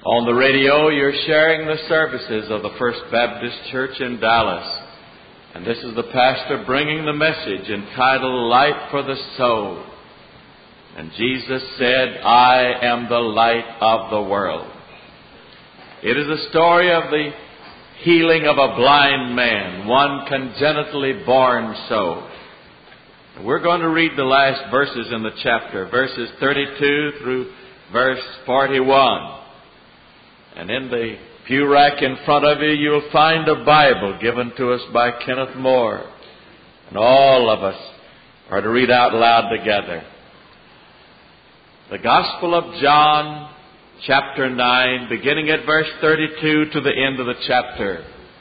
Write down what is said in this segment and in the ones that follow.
On the radio, you're sharing the services of the First Baptist Church in Dallas. And this is the pastor bringing the message entitled Light for the Soul. And Jesus said, I am the light of the world. It is a story of the healing of a blind man, one congenitally born so. We're going to read the last verses in the chapter, verses 32 through verse 41. And in the pew rack in front of you, you'll find a Bible given to us by Kenneth Moore. And all of us are to read out loud together. The Gospel of John, chapter 9, beginning at verse 32 to the end of the chapter.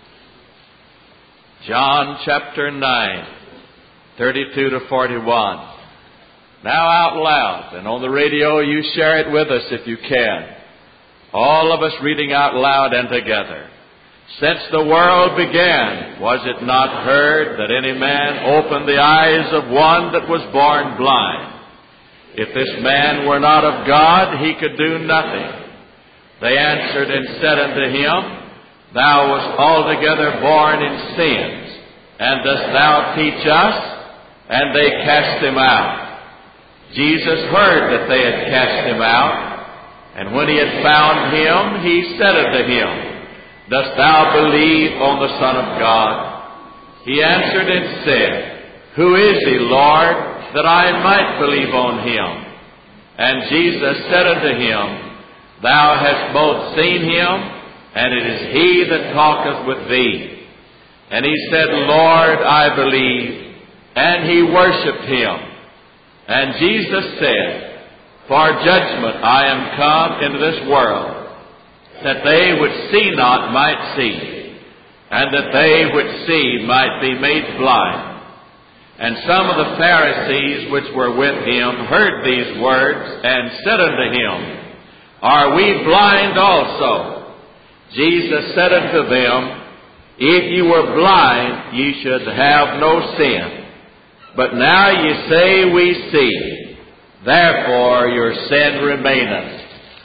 John chapter 9, 32 to 41. Now out loud, and on the radio you share it with us if you can. All of us reading out loud and together. Since the world began, was it not heard that any man opened the eyes of one that was born blind? If this man were not of God, he could do nothing. They answered and said unto him, Thou wast altogether born in sins, and dost thou teach us? And they cast him out. Jesus heard that they had cast him out. And when he had found him, he said unto him, Dost thou believe on the Son of God? He answered and said, Who is he, Lord, that I might believe on him? And Jesus said unto him, Thou hast both seen him, and it is he that talketh with thee. And he said, Lord, I believe. And he worshipped him. And Jesus said, For judgment I am come into this world, that they which see not might see, and that they which see might be made blind. And some of the Pharisees which were with him heard these words, and said unto him, Are we blind also? Jesus said unto them, If ye were blind, ye should have no sin. But now ye say, We see. Therefore your sin remaineth.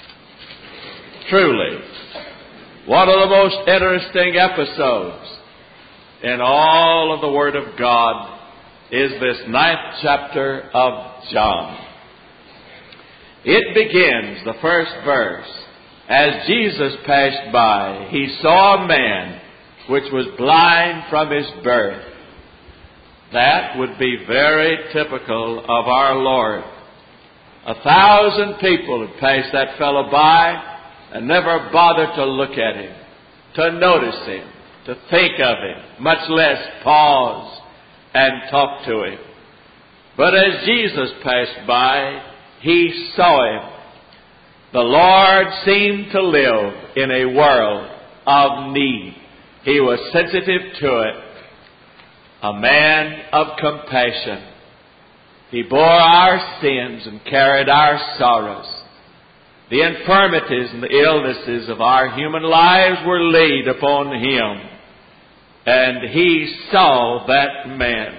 Truly, one of the most interesting episodes in all of the Word of God is this 9th chapter of John. It begins, the first verse, As Jesus passed by, he saw a man which was blind from his birth. That would be very typical of our Lord. 1,000 people had passed that fellow by and never bothered to look at him, to notice him, to think of him, much less pause and talk to him. But as Jesus passed by, he saw him. The Lord seemed to live in a world of need. He was sensitive to it. A man of compassion. He bore our sins and carried our sorrows. The infirmities and the illnesses of our human lives were laid upon him. And he saw that man.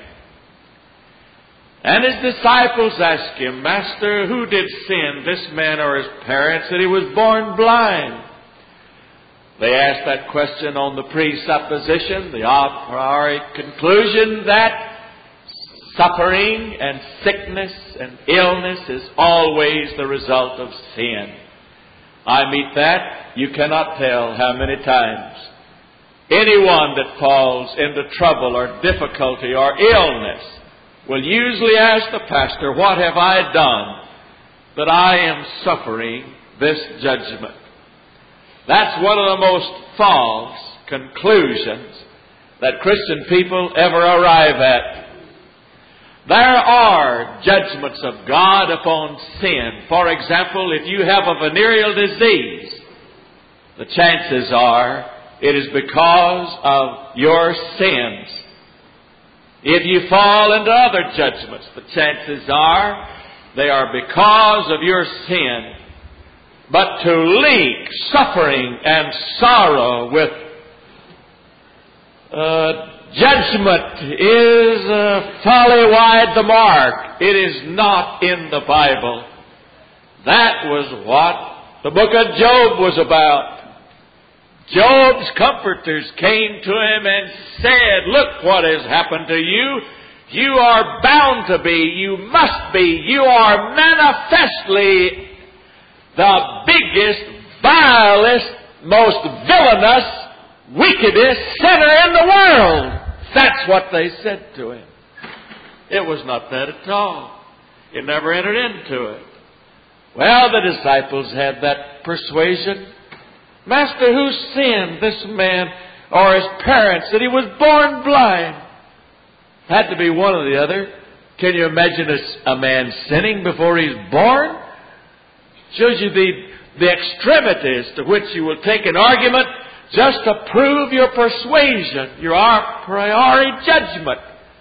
And his disciples asked him, Master, who did sin, this man or his parents, that he was born blind? They asked that question on the presupposition, the a priori conclusion that suffering and sickness and illness is always the result of sin. I meet that, you cannot tell how many times. Anyone that falls into trouble or difficulty or illness will usually ask the pastor, What have I done that I am suffering this judgment? That's one of the most false conclusions that Christian people ever arrive at. There are judgments of God upon sin. For example, if you have a venereal disease, the chances are it is because of your sins. If you fall into other judgments, the chances are they are because of your sin. But to link suffering and sorrow with judgment is folly wide the mark. It is not in the Bible. That was what the book of Job was about. Job's comforters came to him and said, look what has happened to you. You are bound to be, you must be, you are manifestly the biggest, vilest, most villainous, wickedest sinner in the world. That's what they said to him. It was not that at all. It never entered into it. Well, the disciples had that persuasion. Master, who sinned, this man or his parents, that he was born blind? Had to be one or the other. Can you imagine a man sinning before he's born? Shows you the extremities to which you will take an argument just to prove your persuasion, your a priori judgment.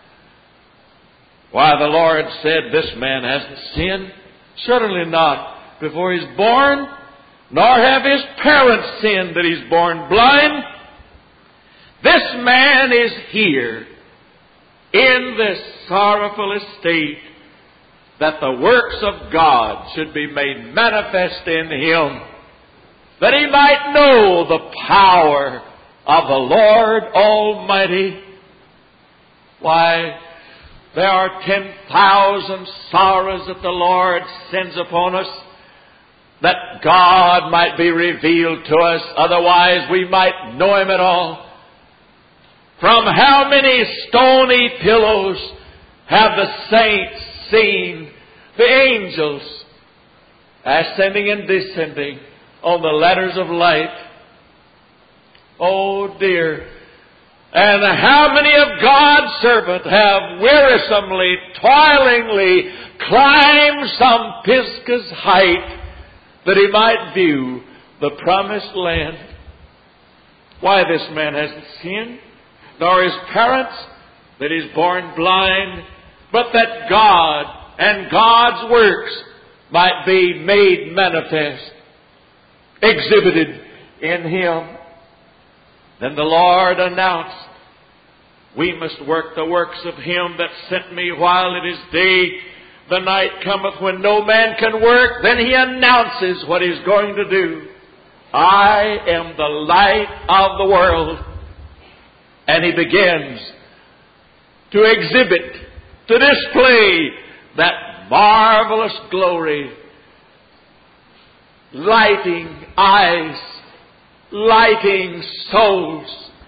Why, the Lord said, this man hasn't sinned. Certainly not before he's born, nor have his parents sinned that he's born blind. This man is here in this sorrowful estate, that the works of God should be made manifest in him, that he might know the power of the Lord Almighty. Why, there are 10,000 sorrows that the Lord sends upon us, that God might be revealed to us, otherwise we might know Him at all. From how many stony pillows have the saints seen the angels ascending and descending on the ladders of light? Oh dear. And how many of God's servants have wearisomely, toilingly climbed some Pisgah's height that he might view the promised land? Why, this man hasn't sinned, nor his parents, that he's born blind, but that God and God's works might be made manifest, exhibited in him. Then the Lord announced, we must work the works of him that sent me while it is day. The night cometh when no man can work. Then he announces what he's going to do. I am the light of the world. And he begins to exhibit, to display that marvelous glory, lighting eyes, lighting souls,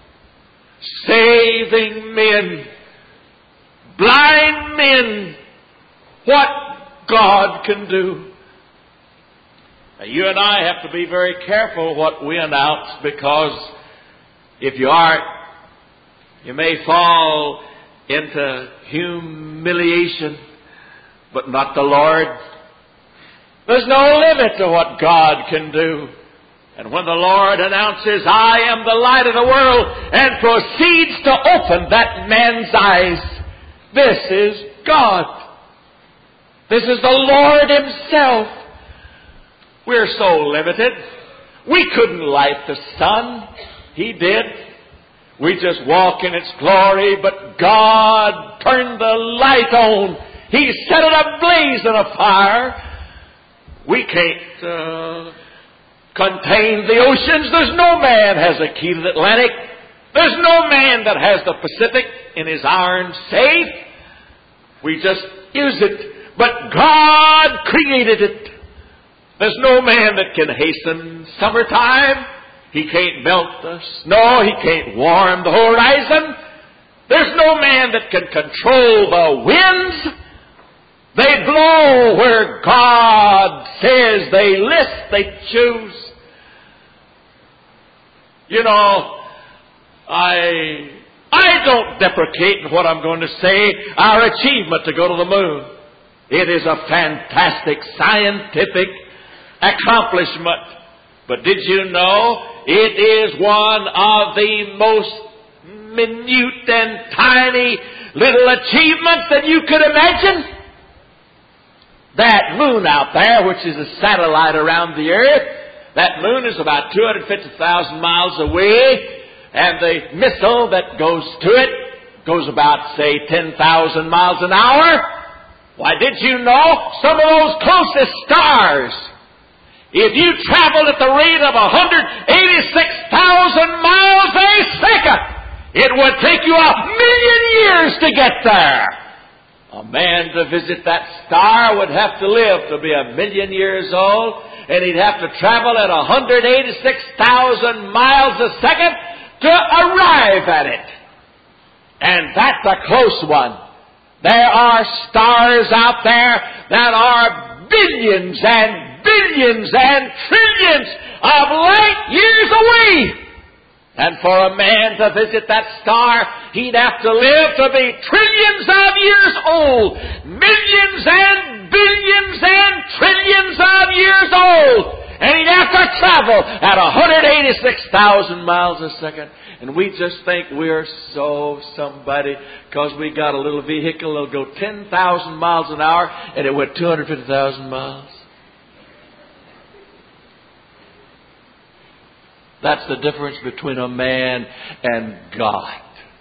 saving men, blind men, what God can do. Now, you and I have to be very careful what we announce, because if you aren't, you may fall into humiliation, but not the Lord. There's no limit to what God can do. And when the Lord announces, I am the light of the world, and proceeds to open that man's eyes, this is God. This is the Lord Himself. We're so limited. We couldn't light the sun. He did. We just walk in its glory, but God turned the light on. He set it ablaze in a fire. We can't contain the oceans. There's no man has a key to the Atlantic. There's no man that has the Pacific in his iron safe. We just use it. But God created it. There's no man that can hasten summertime. He can't melt the snow. He can't warm the horizon. There's no man that can control the winds. They blow where God says. They list, they choose. You know, I don't deprecate in what I'm going to say our achievement to go to the moon. It is a fantastic scientific accomplishment. But did you know it is one of the most minute and tiny little achievements that you could imagine? That moon out there, which is a satellite around the earth, that moon is about 250,000 miles away, and the missile that goes to it goes about, say, 10,000 miles an hour. Why, did you know some of those closest stars If you traveled at the rate of 186,000 miles a second, it would take you 1,000,000 years to get there. A man to visit that star would have to live to be 1,000,000 years old, and he'd have to travel at 186,000 miles a second to arrive at it. And that's a close one. There are stars out there that are billions and billions and trillions of light years away. And for a man to visit that star, he'd have to live to be trillions of years old. Millions and billions and trillions of years old. And he'd have to travel at 186,000 miles a second. And we just think we're so somebody because we got a little vehicle that'll go 10,000 miles an hour and it went 250,000 miles. That's the difference between a man and God.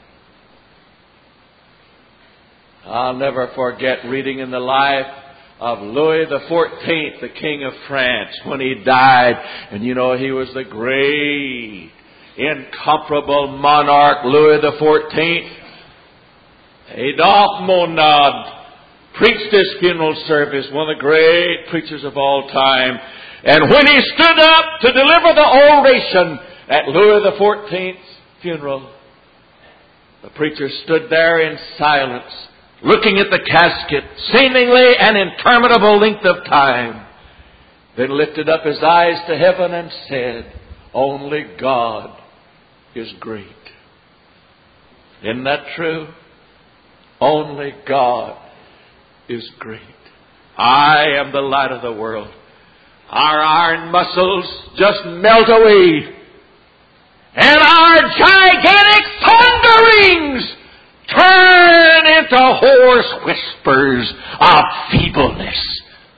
I'll never forget reading in the life of Louis XIV, the King of France, when he died. And you know, he was the great, incomparable monarch, Louis XIV. Adolphe Monod preached his funeral service, one of the great preachers of all time. And when he stood up to deliver the oration at Louis XIV's funeral, the preacher stood there in silence, looking at the casket, seemingly an interminable length of time, then lifted up his eyes to heaven and said, "Only God is great." Isn't that true? Only God is great. I am the light of the world. Our iron muscles just melt away. And our gigantic thunderings turn into hoarse whispers of feebleness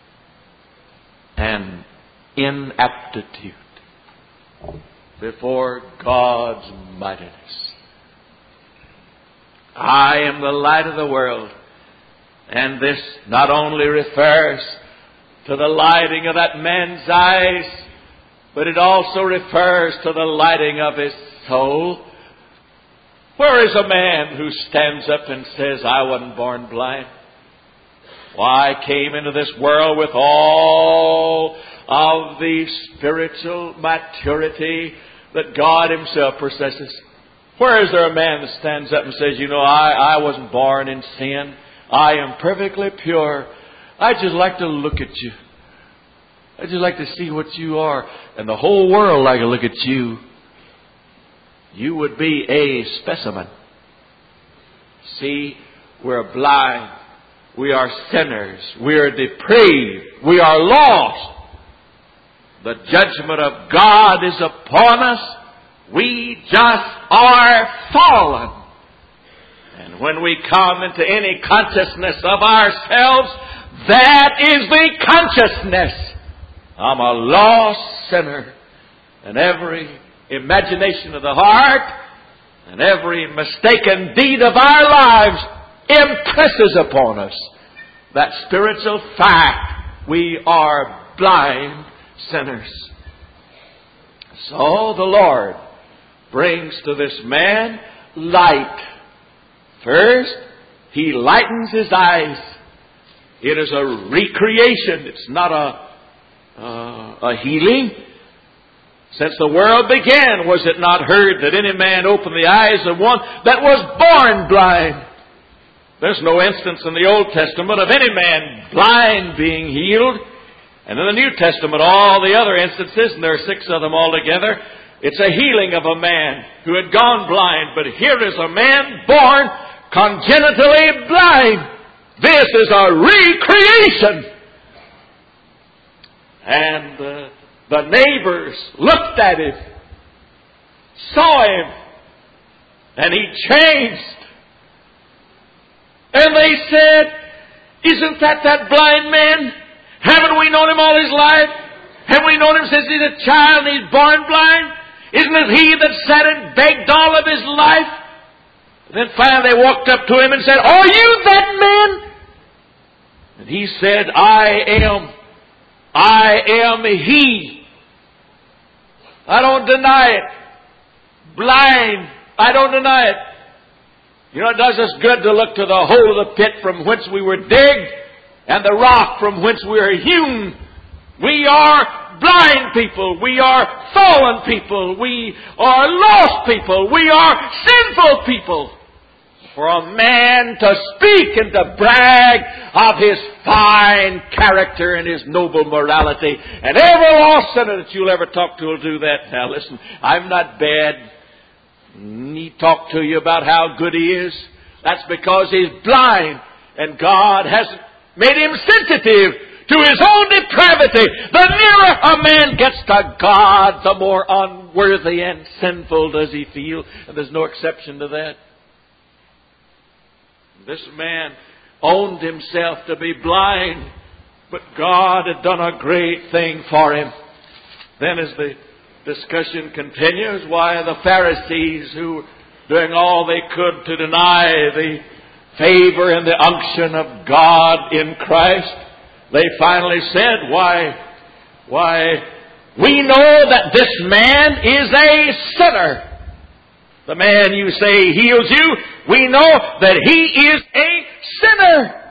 and inaptitude before God's mightiness. I am the light of the world. And this not only refers to the lighting of that man's eyes, but it also refers to the lighting of his soul. Where is a man who stands up and says, "I wasn't born blind"? Why, I came into this world with all of the spiritual maturity that God Himself possesses. Where is there a man that stands up and says, "You know, I wasn't born in sin. I am perfectly pure. I just like to look at you. I just like to see what you are. And the whole world like to look at you." You would be a specimen. See, we're blind. We are sinners. We are depraved. We are lost. The judgment of God is upon us. We just are fallen. And when we come into any consciousness of ourselves, that is the consciousness. I'm a lost sinner. And every imagination of the heart and every mistaken deed of our lives impresses upon us that spiritual fact: we are blind sinners. So the Lord brings to this man light. First, He lightens his eyes. It is a recreation. It's not a healing. Since the world began, was it not heard that any man opened the eyes of one that was born blind? There's no instance in the Old Testament of any man blind being healed. And in the New Testament, all the other instances, and there are 6 of them altogether, it's a healing of a man who had gone blind. But here is a man born congenitally blind. This is a recreation. And the neighbors looked at him, saw him, and he changed. And they said, "Isn't that blind man? Haven't we known him all his life? Haven't we known him since he's a child and he's born blind? Isn't it he that sat and begged all of his life?" And then finally they walked up to him and said, "Are you that man?" And he said, "I am. I am He. I don't deny it. Blind. I don't deny it. You know, it does us good to look to the hole of the pit from whence we were digged and the rock from whence we are hewn. We are blind people. We are fallen people. We are lost people. We are sinful people. For a man to speak and to brag of his fine character and his noble morality, and every lost sinner that you'll ever talk to will do that. Now listen, I'm not bad. He talked to you about how good he is. That's because he's blind, and God hasn't made him sensitive to his own depravity. The nearer a man gets to God, the more unworthy and sinful does he feel. And there's no exception to that. This man owned himself to be blind, but God had done a great thing for him. Then as the discussion continues, why the Pharisees, who were doing all they could to deny the favor and the unction of God in Christ, they finally said, why, we know that this man is a sinner. The man you say heals you, we know that he is a sinner.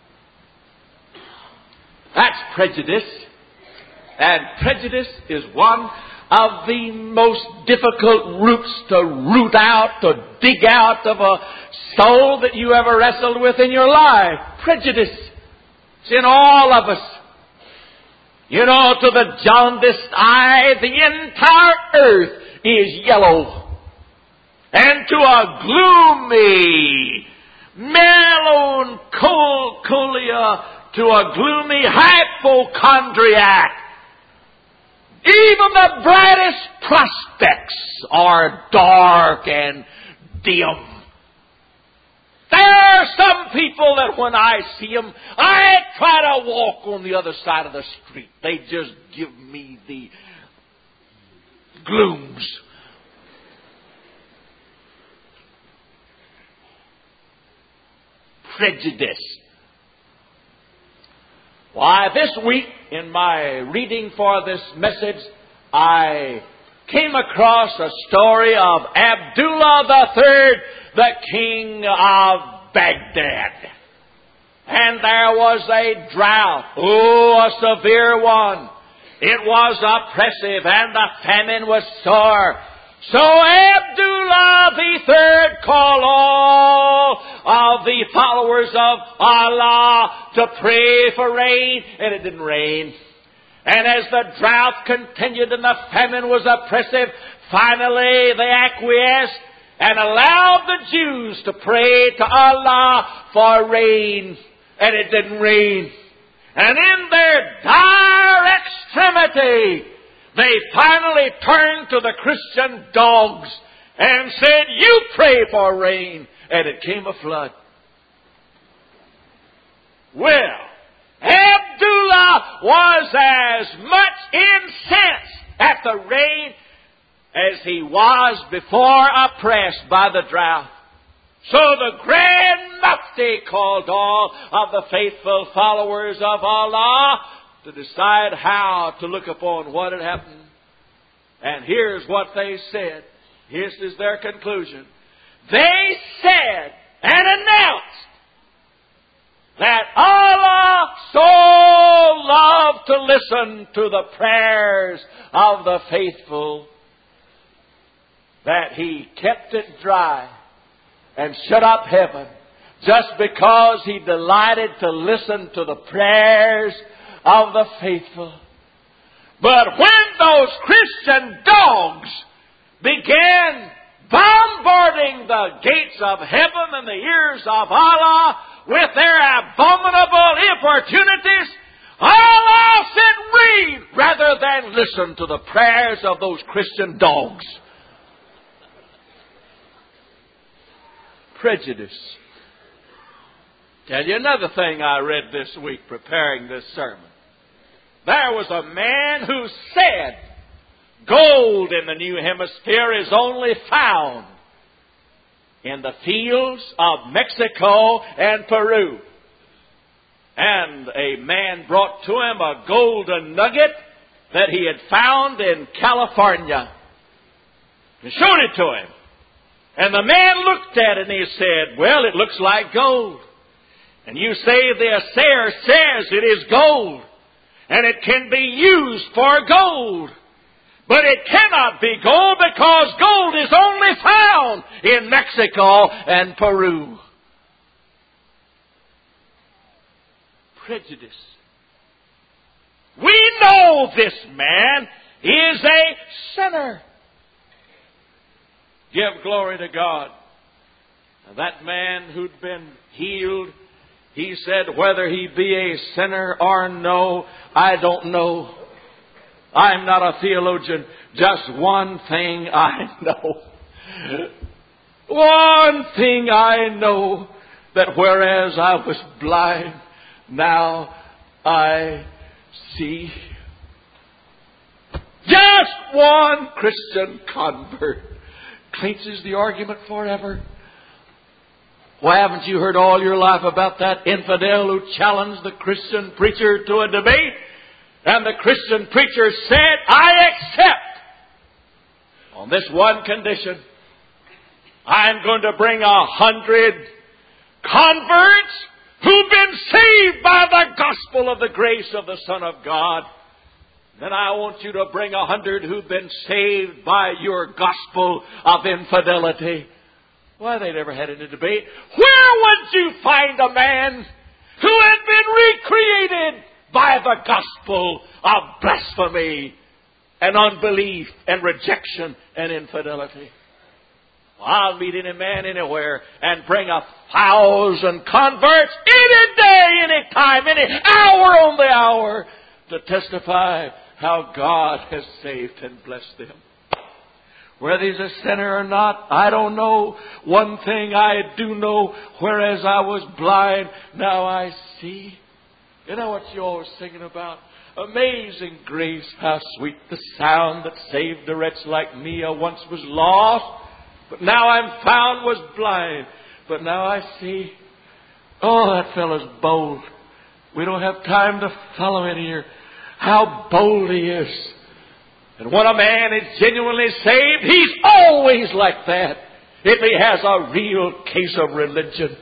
That's prejudice. And prejudice is one of the most difficult roots to root out, to dig out of a soul that you ever wrestled with in your life. Prejudice. It's in all of us. You know, to the jaundiced eye, the entire earth is yellow. And to a gloomy, melancholia, to a gloomy hypochondriac, even the brightest prospects are dark and dim. There are some people that when I see them, I try to walk on the other side of the street. They just give me the glooms. Prejudice. Why, this week in my reading for this message, I came across a story of Abdullah III, the king of Baghdad. And there was a drought. Oh, a severe one. It was oppressive and the famine was sore. So Abdullah III called all of the followers of Allah to pray for rain, and it didn't rain. And as the drought continued and the famine was oppressive, finally they acquiesced and allowed the Jews to pray to Allah for rain, and it didn't rain. And in their dire extremity, they finally turned to the Christian dogs and said, "You pray for rain." And it came a flood. Well, Abdullah was as much incensed at the rain as he was before oppressed by the drought. So the Grand Mufti called all of the faithful followers of Allah to decide how to look upon what had happened. And here's what they said. This is their conclusion. They said and announced that Allah so loved to listen to the prayers of the faithful that He kept it dry and shut up heaven just because He delighted to listen to the prayers of the faithful. But when those Christian dogs began bombarding the gates of heaven and the ears of Allah with their abominable importunities, Allah sent rain rather than listen to the prayers of those Christian dogs. Prejudice. Tell you another thing I read this week preparing this sermon. There was a man who said gold in the New Hemisphere is only found in the fields of Mexico and Peru. And a man brought to him a golden nugget that he had found in California. And showed it to him. And the man looked at it and he said, well, it looks like gold. And you say the assayer says it is gold. And it can be used for gold. But it cannot be gold because gold is only found in Mexico and Peru. Prejudice. We know this man is a sinner. Give glory to God. Now, that man who'd been healed, he said, whether he be a sinner or no, I don't know. I'm not a theologian. Just one thing I know. One thing I know, that whereas I was blind, now I see. Just one Christian convert clinches the argument forever. Why haven't you heard all your life about that infidel who challenged the Christian preacher to a debate? And the Christian preacher said, I accept on this one condition. I'm going to bring 100 converts who've been saved by the gospel of the grace of the Son of God. Then I want you to bring 100 who've been saved by your gospel of infidelity. Why, they never had any debate. Where would you find a man who had been recreated by the gospel of blasphemy and unbelief and rejection and infidelity? Well, I'll meet any man anywhere and bring 1,000 converts any day, any time, any hour on the hour to testify how God has saved and blessed them. Whether he's a sinner or not, I don't know. One thing I do know, whereas I was blind, now I see. You know what you're always singing about? Amazing grace, how sweet the sound that saved a wretch like me. I once was lost, but now I'm found, was blind, but now I see. Oh, that fellow's bold. We don't have time to follow it here. How bold he is. And when a man is genuinely saved, he's always like that. If he has a real case of religion.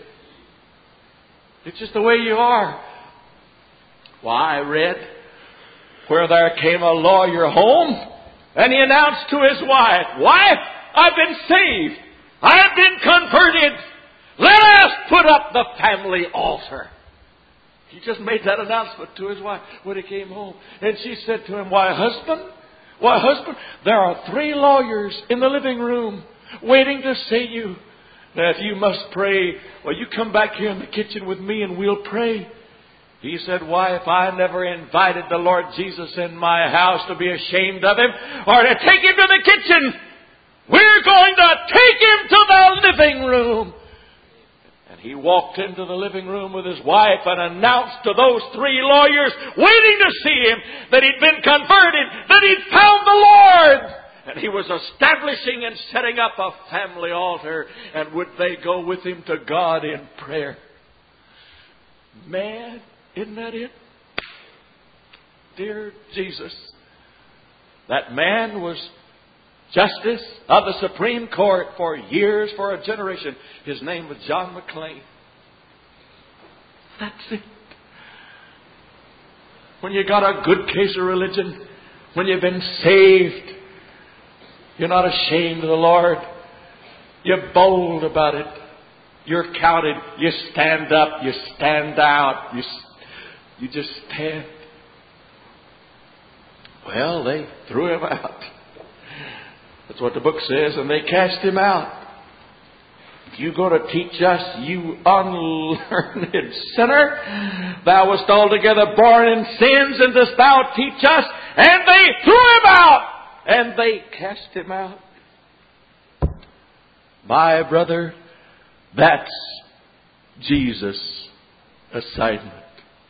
It's just the way you are. Well, I read where there came a lawyer home and he announced to his wife, Wife, I've been saved. I've been converted. Let us put up the family altar. He just made that announcement to his wife when he came home. And she said to him, Why, husband, there are 3 lawyers in the living room waiting to see you. Now, if you must pray, well, you come back here in the kitchen with me and we'll pray. He said, Wife, I never invited the Lord Jesus in my house to be ashamed of Him or to take Him to the kitchen. We're going to take Him to the living room. And he walked into the living room with his wife and announced to those 3 lawyers waiting to see him that he'd been converted, that he'd found the Lord. And he was establishing and setting up a family altar. And would they go with him to God in prayer? Man, isn't that it? Dear Jesus, that man was Justice of the Supreme Court for years, for a generation. His name was John McLean. That's it. When you got a good case of religion, when you've been saved, you're not ashamed of the Lord. You're bold about it. You're counted. You stand up. You stand out. You just stand. Well, they threw him out. That's what the book says, and they cast him out. You go to teach us, you unlearned sinner? Thou wast altogether born in sins, and dost thou teach us? And they threw him out, and they cast him out. My brother, that's Jesus' assignment.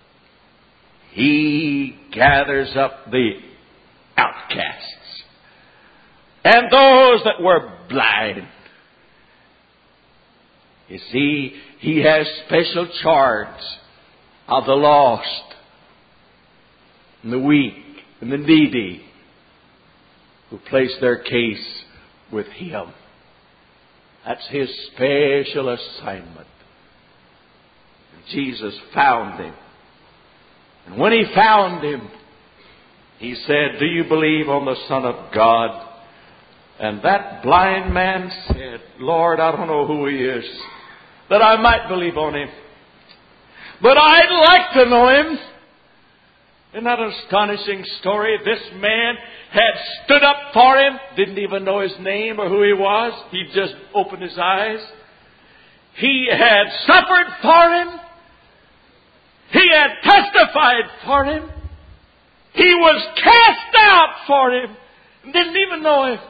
He gathers up the outcasts. And those that were blind. You see, He has special charge of the lost and the weak and the needy who place their case with Him. That's His special assignment. And Jesus found him. And when He found him, He said, "Do you believe on the Son of God?" And that blind man said, "Lord, I don't know who He is, that I might believe on Him. But I'd like to know Him." Isn't that an astonishing story? This man had stood up for Him, didn't even know His name or who He was. He just opened His eyes. He had suffered for Him. He had testified for Him. He was cast out for Him. Didn't even know Him.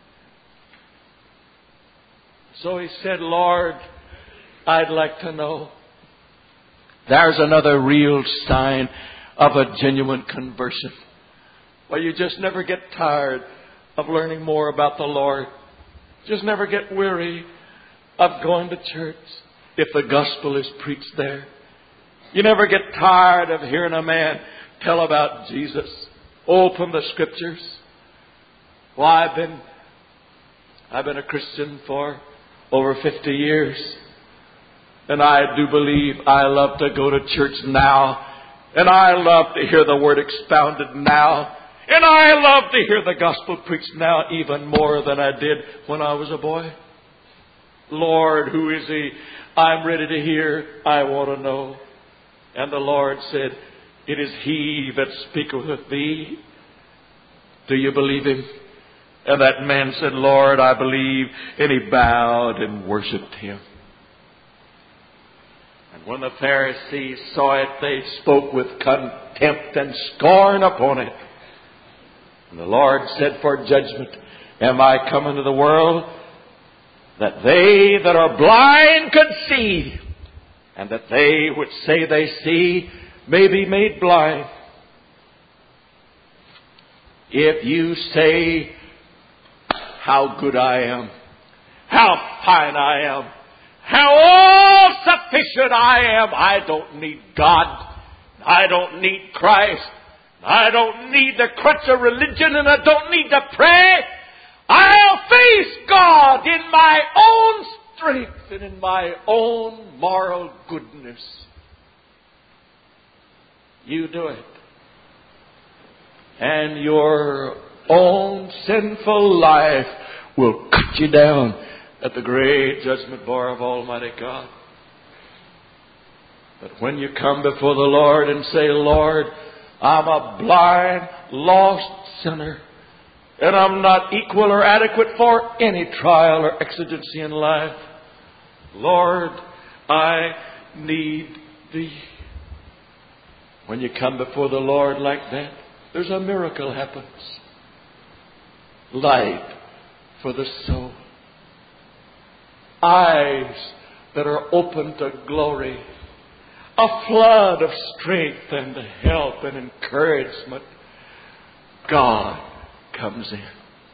So he said, "Lord, I'd like to know." There's another real sign of a genuine conversion. Well, you just never get tired of learning more about the Lord. Just never get weary of going to church if the gospel is preached there. You never get tired of hearing a man tell about Jesus. Open the Scriptures. Well, I've been a Christian for over 50 years. And I do believe I love to go to church now. And I love to hear the Word expounded now. And I love to hear the gospel preached now even more than I did when I was a boy. Lord, who is He? I'm ready to hear. I want to know. And the Lord said, "It is He that speaketh with thee. Do you believe Him?" And that man said, "Lord, I believe." And he bowed and worshipped Him. And when the Pharisees saw it, they spoke with contempt and scorn upon it. And the Lord said, "For judgment am I come into the world, that they that are blind could see, and that they which say they see may be made blind." If you say, "How good I am, how fine I am, how all-sufficient I am, I don't need God, I don't need Christ, I don't need the crutch of religion, and I don't need to pray. I'll face God in my own strength and in my own moral goodness." You do it. And your own sinful life will cut you down at the great judgment bar of Almighty God. But when you come before the Lord and say, "Lord, I'm a blind, lost sinner, and I'm not equal or adequate for any trial or exigency in life. Lord, I need Thee." When you come before the Lord like that, there's a miracle happens. Light for the soul. Eyes that are open to glory. A flood of strength and help and encouragement. God comes in.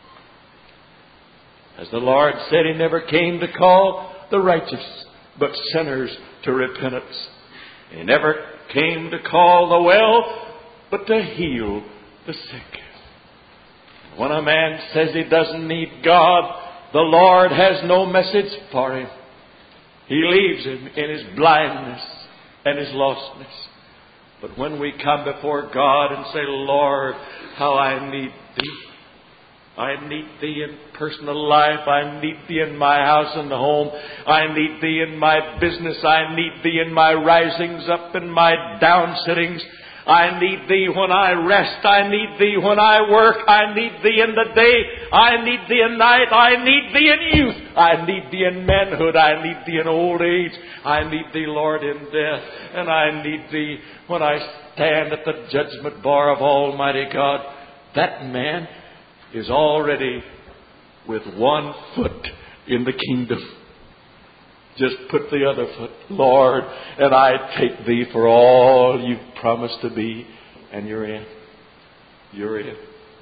As the Lord said, He never came to call the righteous, but sinners to repentance. He never came to call the well, but to heal the sick. When a man says he doesn't need God, the Lord has no message for him. He leaves him in his blindness and his lostness. But when we come before God and say, "Lord, how I need Thee. I need Thee in personal life. I need Thee in my house and home. I need Thee in my business. I need Thee in my risings up and my downsittings. I need Thee when I rest. I need Thee when I work. I need Thee in the day. I need Thee in night. I need Thee in youth. I need Thee in manhood. I need Thee in old age. I need Thee, Lord, in death. And I need Thee when I stand at the judgment bar of Almighty God." That man is already with one foot in the kingdom. Just put the other foot. "Lord, and I take Thee for all You've promised to be," and you're in. You're in.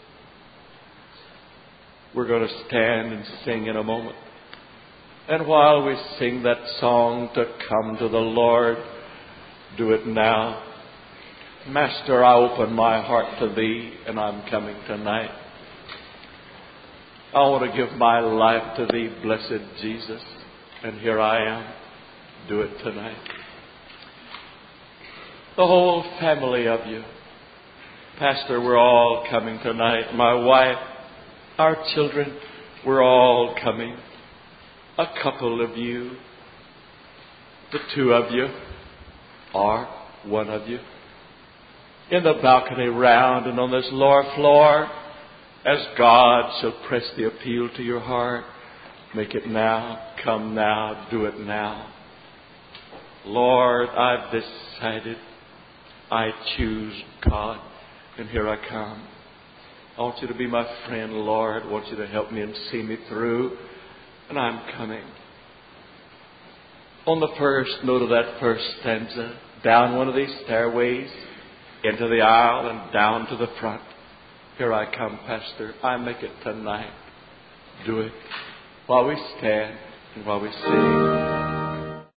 We're going to stand and sing in a moment. And while we sing that song to come to the Lord, Do it now. Master, I open my heart to Thee, and I'm coming tonight. I want to give my life to Thee, blessed Jesus, and here I am. Do it tonight. The whole family of you. Pastor, we're all coming tonight. My wife, our children, we're all coming. A couple of you, the two of you, or one of you. In the balcony round and on this lower floor, as God shall press the appeal to your heart, make it now, come now, do it now. Lord, I've decided, I choose God, and here I come. I want you to be my friend, Lord. I want you to help me and see me through, and I'm coming. On the first note of that first stanza, down one of these stairways, into the aisle and down to the front. Here I come, Pastor. I make it tonight. Do it while we stand and while we sing.